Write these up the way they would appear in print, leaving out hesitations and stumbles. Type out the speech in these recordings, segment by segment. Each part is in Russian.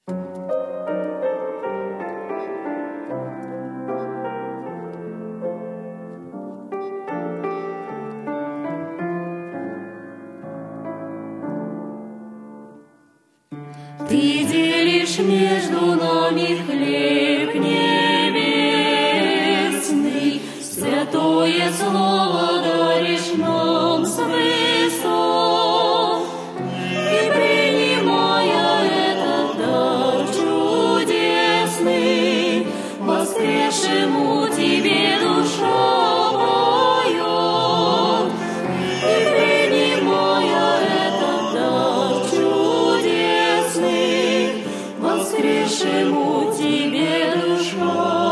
Ты делишь между нами хлеб небесный, святое слово даришь нам с высот. И принимая этот дар чудесный, воскресшему Тебе душа поет. И принимая этот дар чудесный, воскресшему Тебе душа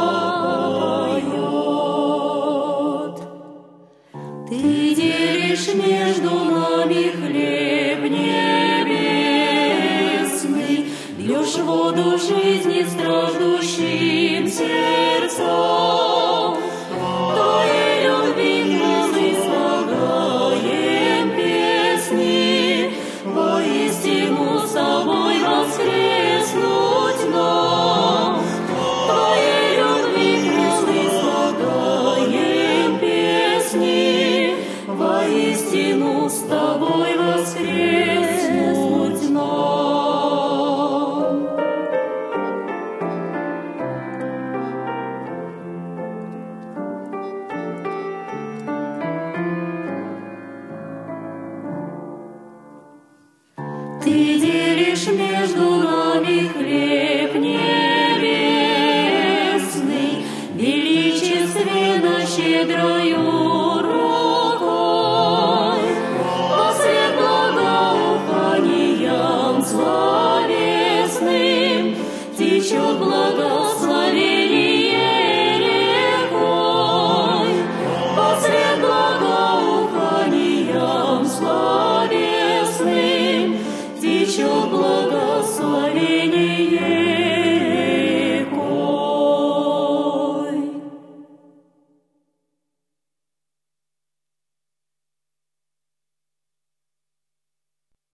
поет. Ты делишь между нами хлеб небесный, льешь воду жизни страждущим сердцам. Твоей любви хвалы слагаем песни, воистину с Тобой воскреснуть нам. Твоей любви хвалы слагаем песни, воистину с Тобой воскреснуть нам. Ты делишь между